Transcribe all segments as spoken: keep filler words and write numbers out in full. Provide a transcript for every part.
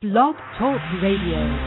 Blog Talk Radio.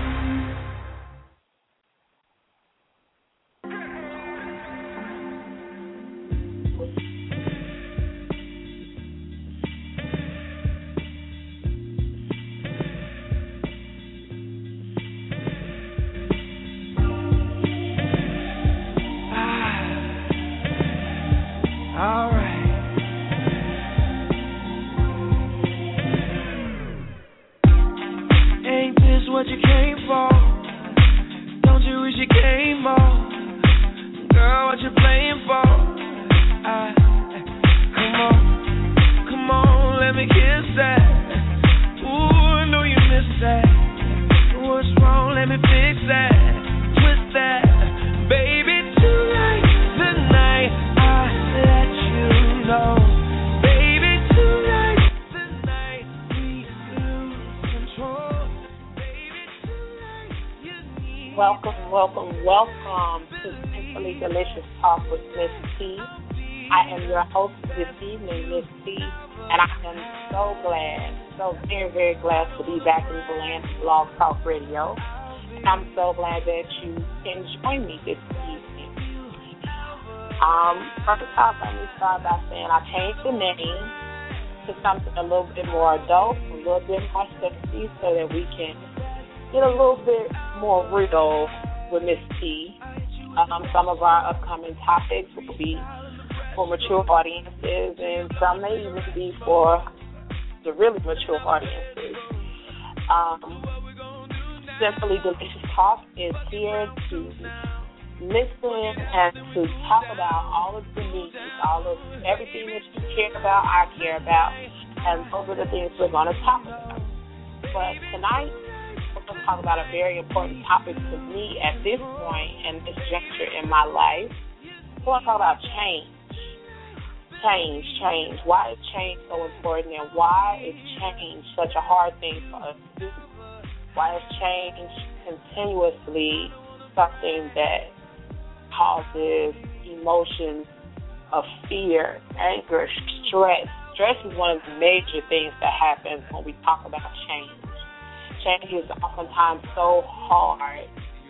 Welcome, welcome, welcome to Simply Delicious Talk with Miss T. I am your host this evening, Miss T, and I am so glad, so very, very glad to be back in the land of Blog Talk Radio. And I'm so glad that you can join me this evening. Um, first off, let me start by saying I changed the name to something a little bit more adult, a little bit more sexy, so that we can get a little bit more real with Miss T. Um, some of our upcoming topics will be for mature audiences, and some may even be for the really mature audiences. Um, Simply Delicious Talk is here to listen and to talk about all of the needs, all of everything that you care about, I care about, and those are the things we're going to talk about. But tonight, to talk about a very important topic to me at this point and this juncture in my life. I want to talk about change. Change, change. Why is change so important, and why is change such a hard thing for us to do? Why is change continuously something that causes emotions of fear, anger, stress? Stress is one of the major things that happens when we talk about change. Change is oftentimes so hard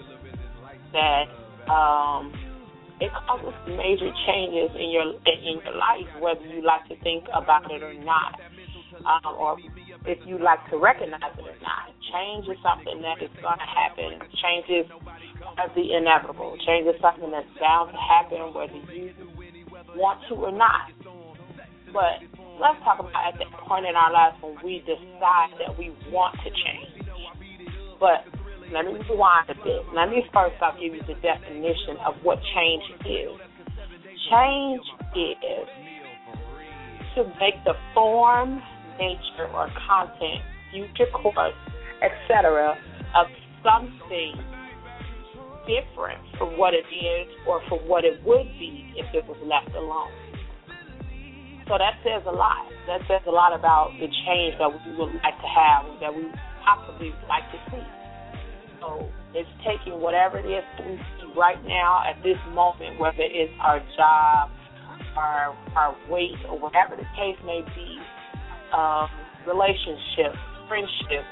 that um, it causes major changes in your in your life, whether you like to think about it or not, um, or if you like to recognize it or not. Change is something that is going to happen. Change is the inevitable. Change is something that's bound to happen, whether you want to or not. But let's talk about at that point in our lives when we decide that we want to change. But let me rewind a bit. Let me first off give you the definition of what change is. Change is to make the form, nature, or content, future course, et cetera, of something different from what it is or for what it would be if it was left alone. So that says a lot. That says a lot about the change that we would like to have, that we possibly would like to see. So it's taking whatever it is that we see right now at this moment, whether it's our job, our our weight, or whatever the case may be, um, relationships, friendships,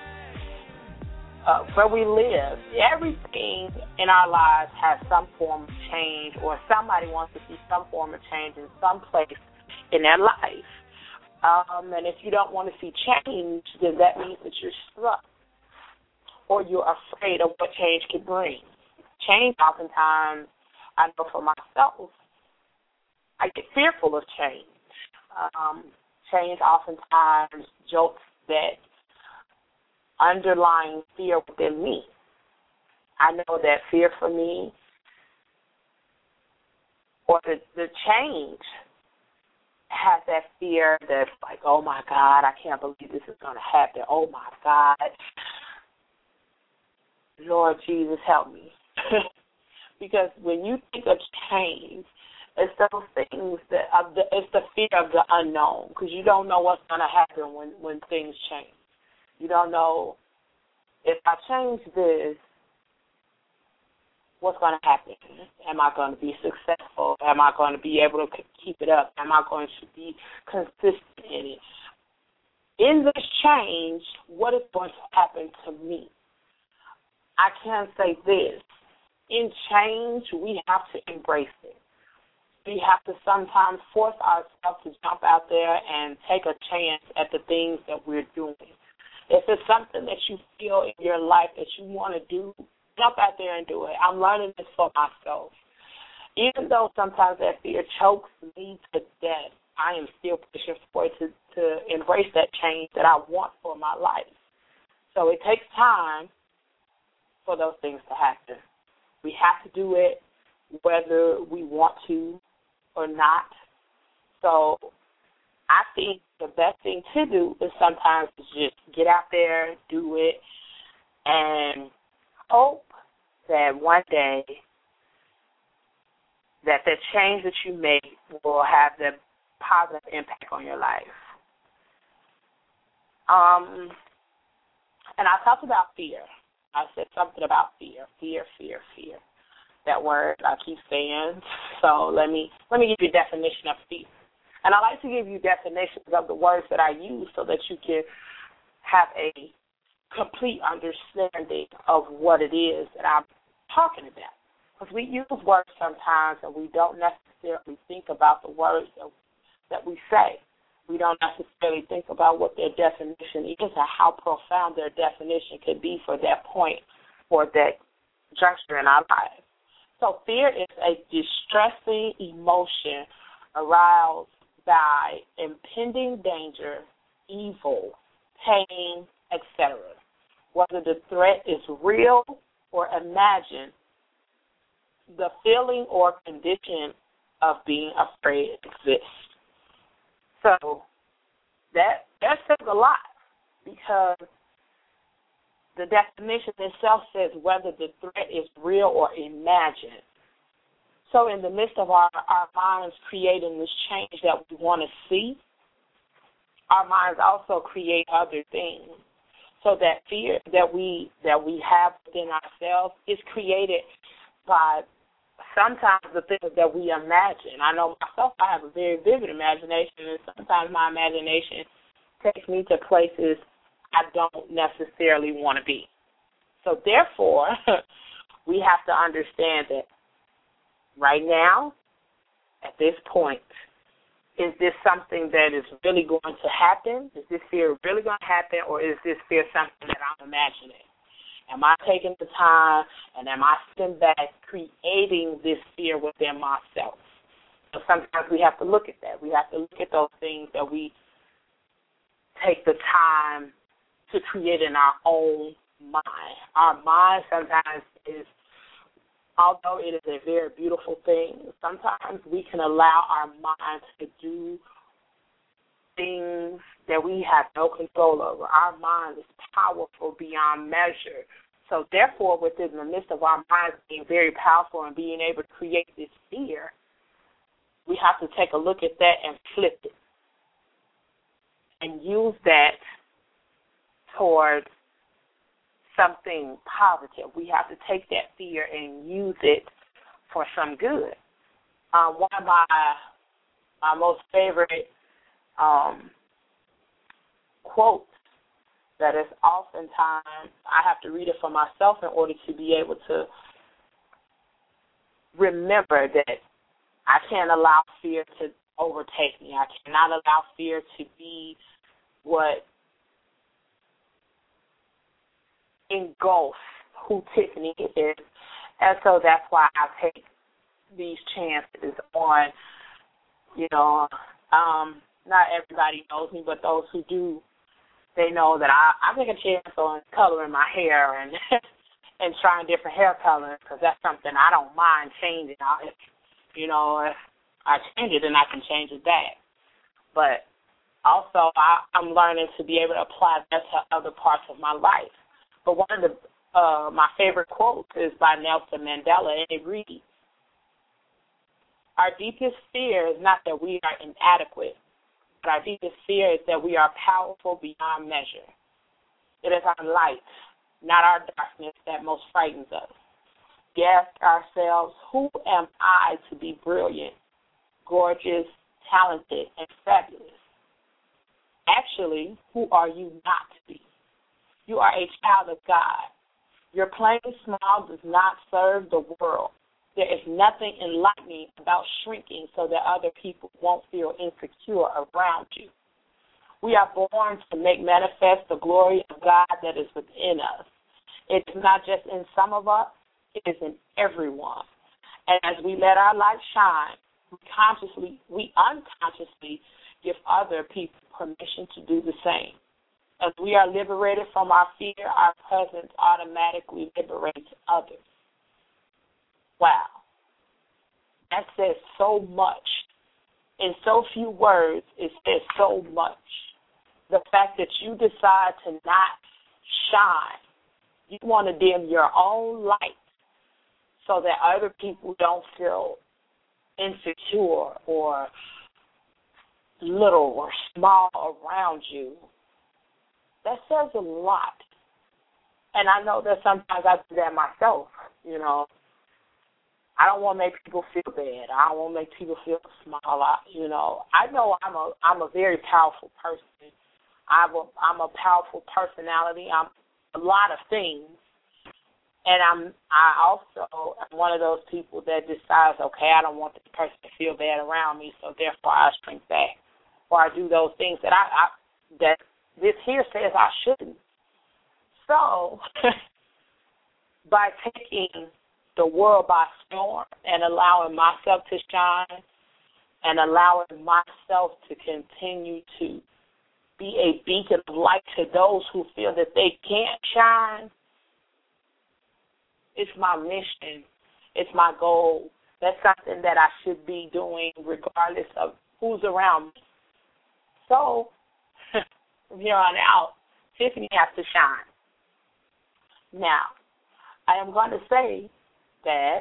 uh, where we live. Everything in our lives has some form of change, or somebody wants to see some form of change in some place in their life. Um, and if you don't want to see change, then that means that you're stuck or you're afraid of what change can bring. Change, oftentimes, I know for myself, I get fearful of change. Um, change oftentimes jolts that underlying fear within me. I know that fear for me, or the, the change, has that fear that's like, oh, my God, I can't believe this is going to happen. Oh, my God. Lord Jesus, help me. Because when you think of change, it's those things that are the, it's the fear of the unknown, because you don't know what's going to happen when, when things change. You don't know, if I change this, what's going to happen? Am I going to be successful? Am I going to be able to keep it up? Am I going to be consistent in it? in this change, what is going to happen to me? I can say this. In change, we have to embrace it. We have to sometimes force ourselves to jump out there and take a chance at the things that we're doing. If it's something that you feel in your life that you want to do, jump out there and do it. I'm learning this for myself. Even though sometimes that fear chokes me to death, I am still pushing forward to, to embrace that change that I want for my life. So it takes time for those things to happen. We have to do it whether we want to or not. So I think the best thing to do is sometimes just get out there, do it, and hope that one day that the change that you make will have the positive impact on your life. Um, and I talked about fear. I said something about fear, fear, fear, fear. That word I keep saying. So let me let me give you a definition of fear. And I like to give you definitions of the words that I use so that you can have a complete understanding of what it is that I'm talking about. Because we use words sometimes and we don't necessarily think about the words that, that we say. We don't necessarily think about what their definition is or how profound their definition could be for that point or that juncture in our lives. So fear is a distressing emotion aroused by impending danger, evil, pain, et cetera. Whether the threat is real or imagined, the feeling or condition of being afraid exists. So that that says a lot because the definition itself says whether the threat is real or imagined. So in the midst of our, our minds creating this change that we want to see, our minds also create other things. So that fear that we that we have within ourselves is created by sometimes the things that we imagine. I know myself, I have a very vivid imagination, and sometimes my imagination takes me to places I don't necessarily want to be. So therefore, we have to understand that right now, at this point, is this something that is really going to happen? Is this fear really going to happen, or is this fear something that I'm imagining? Am I taking the time, and am I sitting back creating this fear within myself? So sometimes we have to look at that. We have to look at those things that we take the time to create in our own mind. Our mind sometimes is, although it is a very beautiful thing, sometimes we can allow our minds to do things that we have no control over. Our mind is powerful beyond measure. So therefore, within the midst of our minds being very powerful and being able to create this fear, we have to take a look at that and flip it and use that towards something positive. We have to take that fear and use it for some good. Um, one of my my most favorite um, quotes that is oftentimes, I have to read it for myself in order to be able to remember that I can't allow fear to overtake me. I cannot allow fear to be what engulfs who Tiffany is. And so that's why I take these chances on, you know, um, not everybody knows me, but those who do, they know that I, I take a chance on coloring my hair and and trying different hair colors because that's something I don't mind changing. I, you know, if I change it, then I can change it back. But also, I, I'm learning to be able to apply that to other parts of my life. But one of the uh, my favorite quotes is by Nelson Mandela, and it reads, "Our deepest fear is not that we are inadequate, but our deepest fear is that we are powerful beyond measure. It is our light, not our darkness, that most frightens us. We ask ourselves, who am I to be brilliant, gorgeous, talented, and fabulous? Actually, who are you not to be? You are a child of God. Your playing small does not serve the world. There is nothing enlightening about shrinking so that other people won't feel insecure around you. We are born to make manifest the glory of God that is within us. It is not just in some of us, it is in everyone. And as we let our light shine, we consciously, we unconsciously give other people permission to do the same. As we are liberated from our fear, our presence automatically liberates others. Wow. That says so much. In so few words, it says so much. The fact that you decide to not shine, you want to dim your own light so that other people don't feel insecure or little or small around you. That says a lot. And I know that sometimes I do that myself, you know. I don't want to make people feel bad. I don't want to make people feel small. I, you know, I know I'm a I'm a very powerful person. I'm a, I'm a powerful personality. I'm a lot of things. And I'm I also am one of those people that decides, okay, I don't want this person to feel bad around me, so therefore I shrink back. Or I do those things that I, I that this here says I shouldn't. So by taking the world by storm and allowing myself to shine and allowing myself to continue to be a beacon of light to those who feel that they can't shine, it's my mission. It's my goal. That's something that I should be doing regardless of who's around me. So, from here on out, Tiffany has to shine. Now, I am going to say that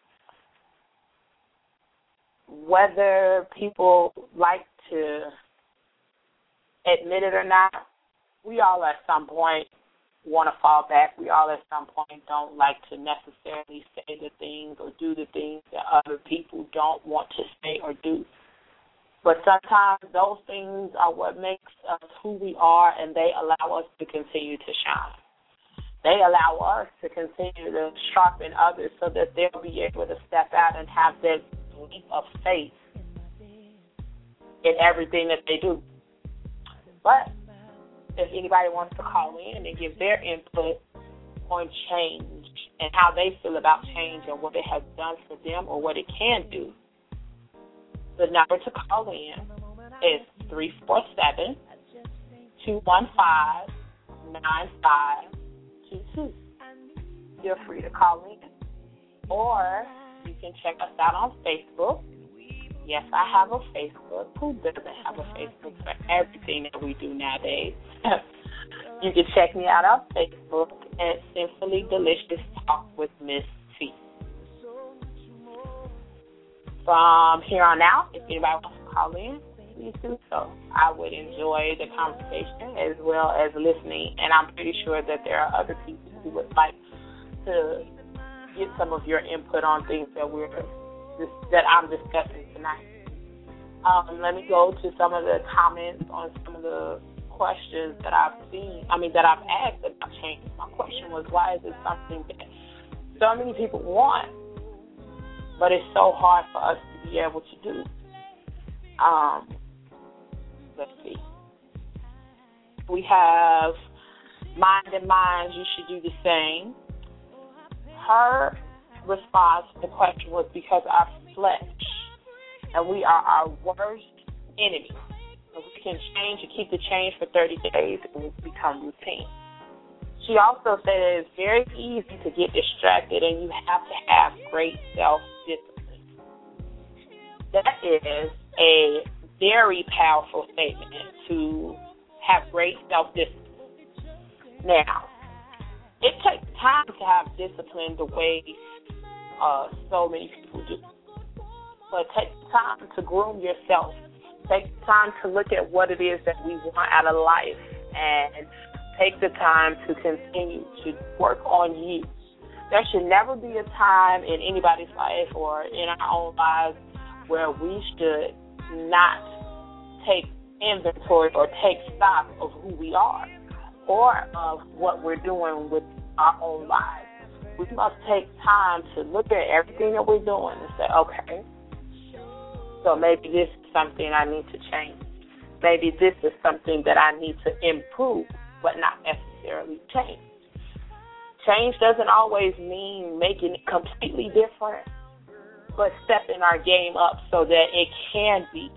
whether people like to admit it or not, we all at some point want to fall back. We all at some point don't like to necessarily say the things or do the things that other people don't want to say or do. But sometimes those things are what makes us who we are, and they allow us to continue to shine. They allow us to continue to sharpen others so that they'll be able to step out and have that leap of faith in everything that they do. But if anybody wants to call in and give their input on change and how they feel about change and what it has done for them or what it can do, the number to call in is three four seven, two one five, nine five two two. Feel free to call in. Or you can check us out on Facebook. Yes, I have a Facebook. Who doesn't have a Facebook for everything that we do nowadays? You can check me out on Facebook at Simply Delicious Talk with Miss T. From here on out, if anybody wants to call in, please do so. I would enjoy the conversation as well as listening, and I'm pretty sure that there are other people who would like to get some of your input on things that we're that I'm discussing tonight. Um, let me go to some of the comments on some of the questions that I've seen. I mean, that I've asked about change. My question was, why is it something that so many people want, but it's so hard for us to be able to do? Um, let's see. We have Mind and Mind, you should do the same. Her response to the question was because our flesh and we are our worst enemy. So we can change and keep the change for thirty days and it's become routine. She also said it's very easy to get distracted and you have to have great self-discipline. That is a very powerful statement, to have great self-discipline. Now, it takes time to have discipline the way uh, so many people do. But take time to groom yourself. Take time to look at what it is that we want out of life and take the time to continue to work on you. There should never be a time in anybody's life or in our own lives where we should not take inventory or take stock of who we are or of what we're doing with our own lives. We must take time to look at everything that we're doing and say, okay, so maybe this is something I need to change. Maybe this is something that I need to improve, but not necessarily change. Change doesn't always mean making it completely different, but stepping our game up so that it can be.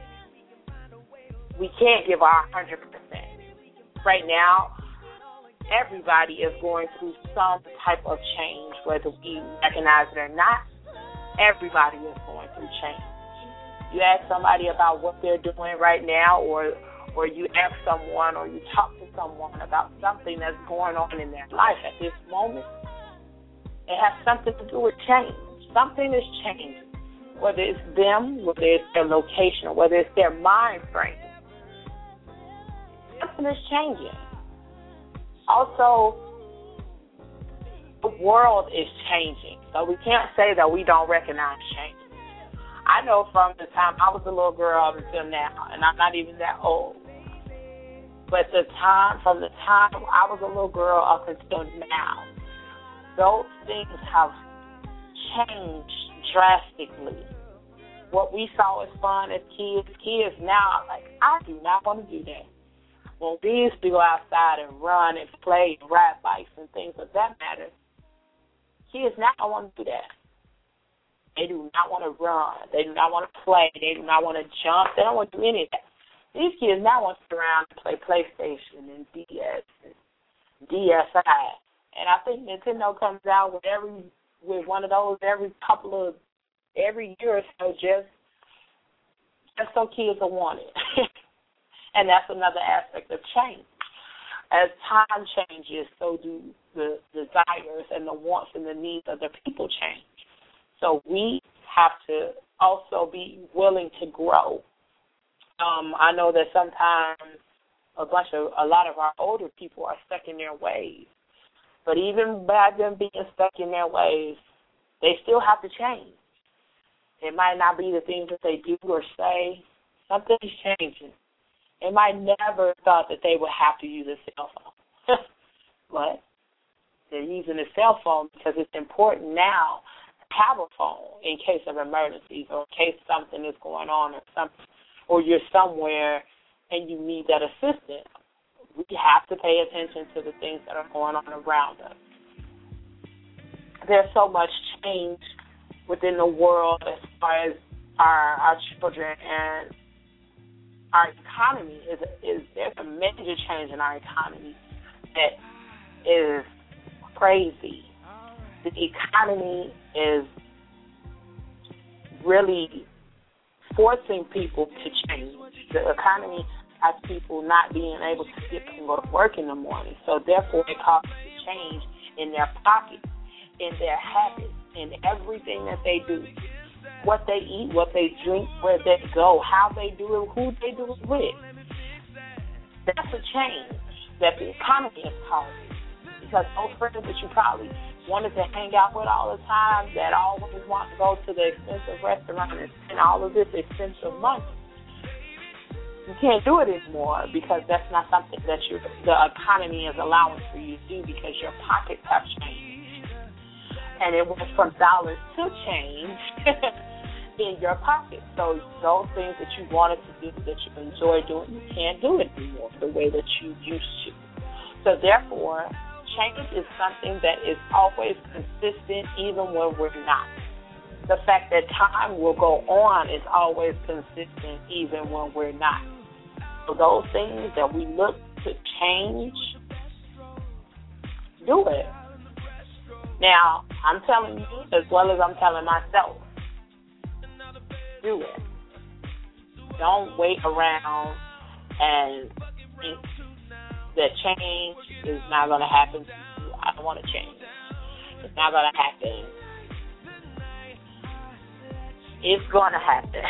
We can't give our one hundred percent. Right now, everybody is going through some type of change, whether we recognize it or not. Everybody is going through change. You ask somebody about what they're doing right now, or or you ask someone or you talk to someone about something that's going on in their life at this moment, it has something to do with change. Something is changing, whether it's them, whether it's their location, or whether it's their mind frame. Something is changing. Also, the world is changing, so we can't say that we don't recognize change. I know from the time I was a little girl until now, and I'm not even that old, but the time, from the time I was a little girl up until now, those things have changed drastically. What we saw as fun as kids, kids now, like, I do not want to do that. When we used to go outside and run and play and ride bikes and things of that matter, kids now don't want to do that. They do not want to run. They do not want to play. They do not want to jump. They don't want to do any of that. These kids now want to sit around and play PlayStation and D S and D S I. And I think Nintendo comes out with every with one of those every couple of every year or so, just just so kids will want it. And that's another aspect of change. As time changes, so do the desires and the wants and the needs of the people change. So we have to also be willing to grow. Um, I know that sometimes a bunch of a lot of our older people are stuck in their ways. But even by them being stuck in their ways, they still have to change. It might not be the things that they do or say. Something's changing. They might never thought that they would have to use a cell phone. But they're using a cell phone because it's important now to have a phone in case of emergencies or in case something is going on or something, or you're somewhere and you need that assistance. We have to pay attention to the things that are going on around us. There's so much change within the world as far as our our children and our economy is is there's a major change in our economy that is crazy. The economy is really forcing people to change. The economy has people not being able to get up and go to work in the morning. So therefore it causes a change in their pockets, in their habits, in everything that they do. What they eat, what they drink, where they go, how they do it, who they do it with. That's a change that the economy is causing. Because those friends that you probably wanted to hang out with all the time, that always want to go to the expensive restaurant and spend all of this expensive money, you can't do it anymore because that's not something that you, the economy is allowing for you to do because your pockets have changed. And it went from dollars to change in your pocket. So those things that you wanted to do, that you enjoy doing, you can't do it anymore the way that you used to. So therefore, change is something that is always consistent even when we're not. The fact that time will go on is always consistent even when we're not. So those things that we look to change, do it. Now, I'm telling you as well as I'm telling myself, do it. Don't wait around and think that change is not going to happen to you. I don't want to change. It's not going to happen. It's going to happen.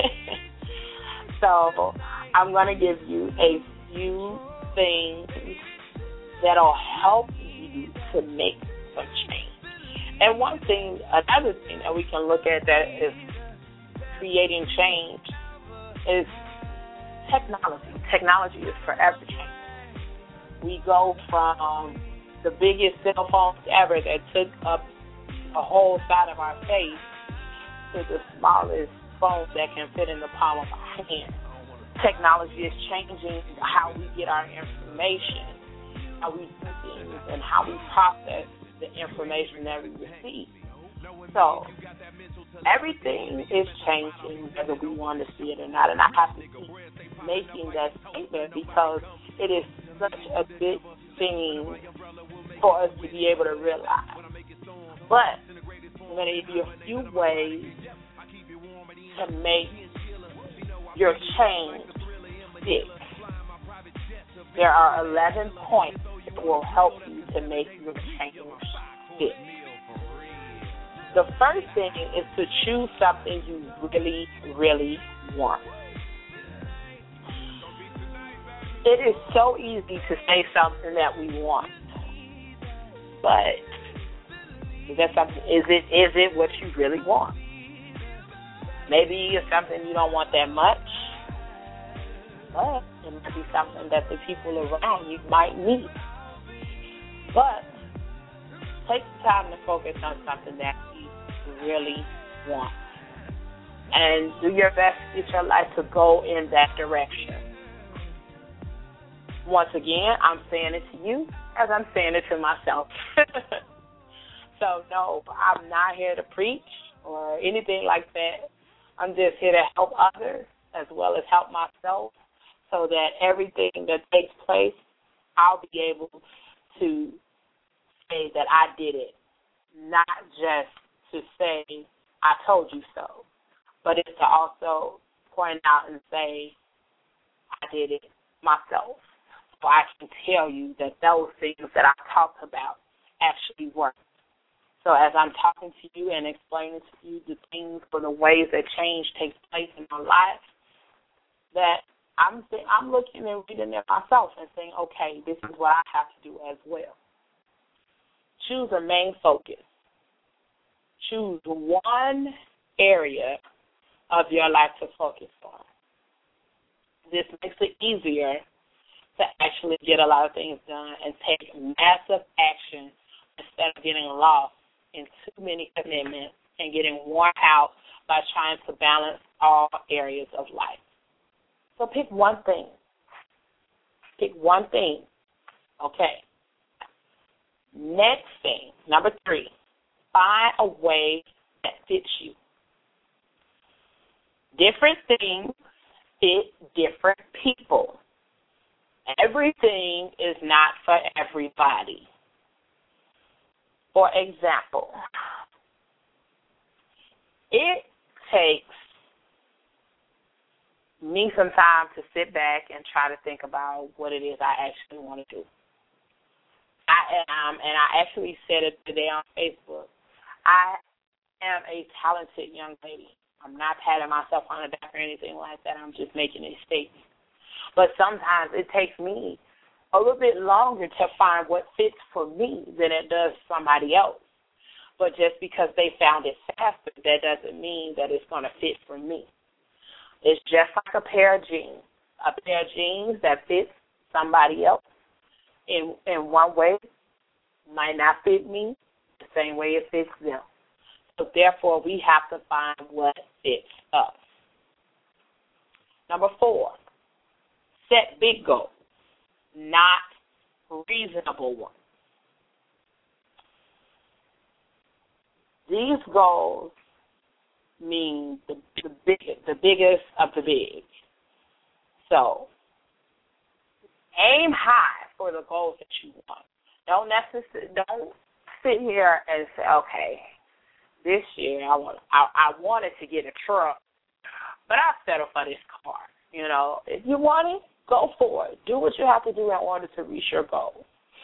So I'm going to give you a few things that'll help you to make some change. And one thing, another thing that we can look at that is creating change is technology. Technology is forever changing. We go from the biggest cell phones ever that took up a whole side of our face to the smallest phones that can fit in the palm of our hand. Technology is changing how we get our information, how we do things, and how we process the information that we receive. So everything is changing whether we want to see it or not, and I have to keep making that statement because it is such a big thing for us to be able to realize. But I'm going to give you a few ways to make your change stick. There are eleven points that will help you to make your change stick. The first thing is to choose something you really, really want. It is so easy to say something that we want, but is that something? Is it is it what you really want? Maybe it's something you don't want that much, but it might be something that the people around you might need. But take the time to focus on something that you really want, and do your best to get your life to go in that direction. Once again, I'm saying it to you as I'm saying it to myself. So, no, I'm not here to preach or anything like that. I'm just here to help others as well as help myself so that everything that takes place, I'll be able to say that I did it, not just to say I told you so, but it's to also point out and say I did it myself. So I can tell you that those things that I talked about actually work. So as I'm talking to you and explaining to you the things or the ways that change takes place in my life, that I'm I'm looking and reading it myself and saying, okay, this is what I have to do as well. Choose a main focus. Choose one area of your life to focus on. This makes it easier to actually get a lot of things done and take massive action instead of getting lost in too many commitments and getting worn out by trying to balance all areas of life. So pick one thing. Pick one thing. Okay. Next thing, number three, find a way that fits you. Different things fit different people. Everything is not for everybody. For example, it takes me some time to sit back and try to think about what it is I actually want to do. I am, and I actually said it today on Facebook, I am a talented young lady. I'm not patting myself on the back or anything like that. I'm just making a statement. But sometimes it takes me a little bit longer to find what fits for me than it does somebody else. But just because they found it faster, that doesn't mean that it's going to fit for me. It's just like a pair of jeans. A pair of jeans that fits somebody else in in one way might not fit me the same way it fits them. So therefore, we have to find what fits us. Number four, set big goals, not reasonable ones. These goals mean the, the, big, the biggest of the big. So aim high for the goals that you want. Don't necessarily don't sit here and say, okay, this year I want I, I wanted to get a truck, but I'll settle for this car. You know, if you want it, go for it. Do what you have to do in order to reach your goal.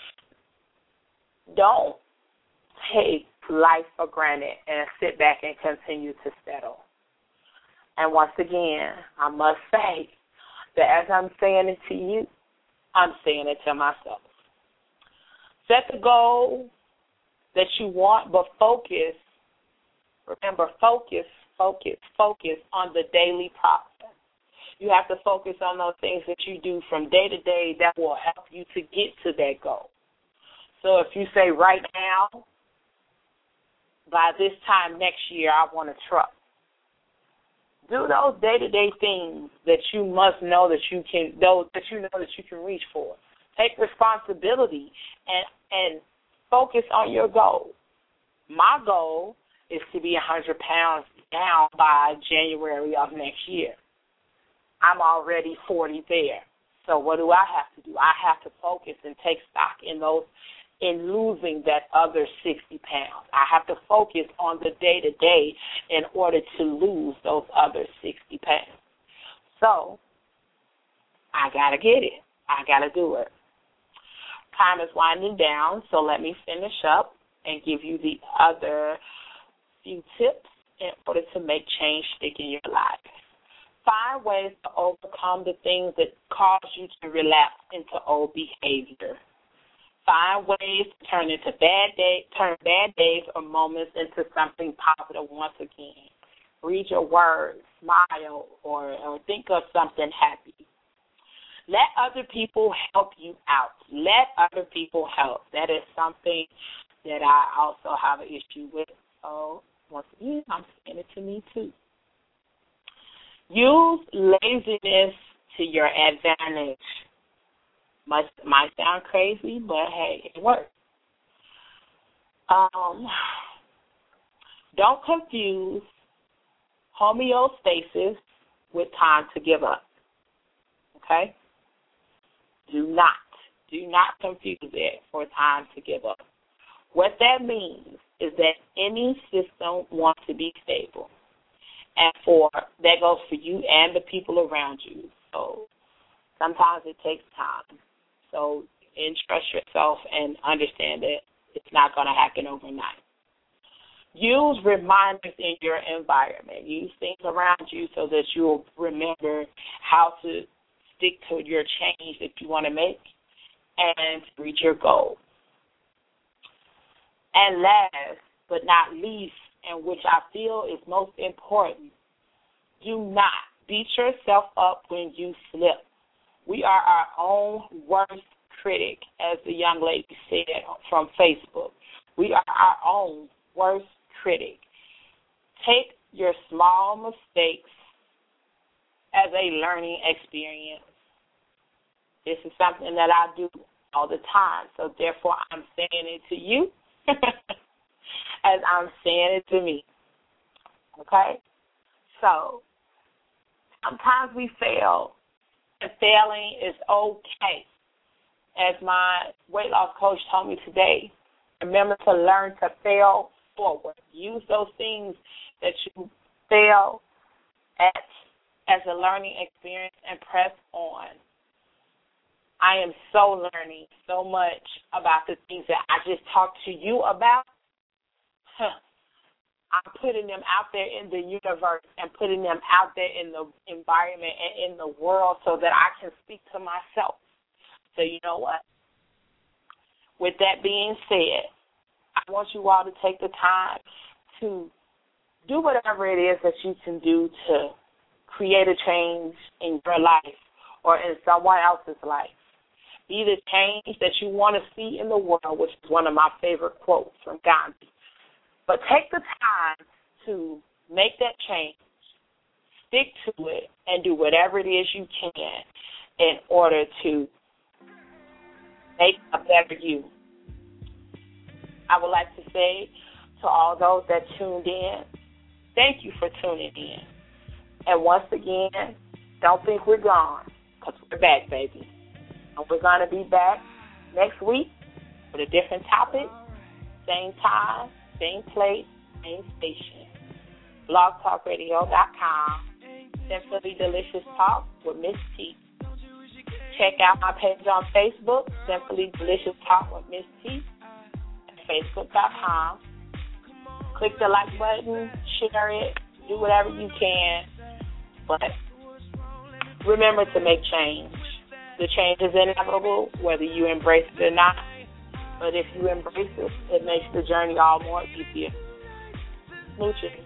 Don't take life for granted and sit back and continue to settle. And once again, I must say that as I'm saying it to you, I'm saying it to myself. Set the goal that you want, but focus. Remember, focus, focus, focus on the daily process. You have to focus on those things that you do from day to day that will help you to get to that goal. So if you say right now, by this time next year, I want a truck. Do those day-to-day things that you must know that you can, those that you know that you can reach for. Take responsibility and and focus on your goal. My goal is to be one hundred pounds down by January of next year. I'm already forty there. So what do I have to do? I have to focus and take stock in those, in losing that other sixty pounds. I have to focus on the day-to-day in order to lose those other sixty pounds. So I got to get it. I got to do it. Time is winding down, so let me finish up and give you the other few tips in order to make change stick in your life. Find ways to overcome the things that cause you to relapse into old behavior. Find ways to turn into bad day, turn bad days or moments into something positive once again. Read your words, smile, or, or think of something happy. Let other people help you out. Let other people help. That is something that I also have an issue with. So, once again, I'm saying it to me, too. Use laziness to your advantage. Must, might sound crazy, but, hey, it works. Um, don't confuse homeostasis with time to give up. Okay? Do not, do not confuse it for time to give up. What that means is that any system wants to be stable. And for that goes for you and the people around you. So sometimes it takes time. So entrust yourself and understand that it's not going to happen overnight. Use reminders in your environment. Use things around you so that you'll remember how to stick to your change that you want to make and reach your goal. And last but not least, and which I feel is most important, do not beat yourself up when you slip. We are our own worst critic, as the young lady said from Facebook. We are our own worst critic. Take your small mistakes as a learning experience. This is something that I do all the time, so therefore I'm saying it to you as I'm saying it to me. Okay? So sometimes we fail, and failing is okay. As my weight loss coach told me today, remember to learn to fail forward. Use those things that you fail at as a learning experience and press on. I am so learning so much about the things that I just talked to you about. Huh. I'm putting them out there in the universe and putting them out there in the environment and in the world so that I can speak to myself. So you know what? With that being said, I want you all to take the time to do whatever it is that you can do to create a change in your life or in someone else's life. Be the change that you want to see in the world, which is one of my favorite quotes from Gandhi. But take the time to make that change, stick to it, and do whatever it is you can in order to make a better you. I would like to say to all those that tuned in, thank you for tuning in. And once again, don't think we're gone, because we're back, baby. And we're going to be back next week with a different topic, same time, same place, same station. blog talk radio dot com, Simply Delicious Talk with Miss T. Check out my page on Facebook, Simply Delicious Talk with Miss T, at facebook dot com. Click the like button, share it, do whatever you can. But remember to make change. The change is inevitable, whether you embrace it or not. But if you embrace it, it makes the journey all more easier. Smooches.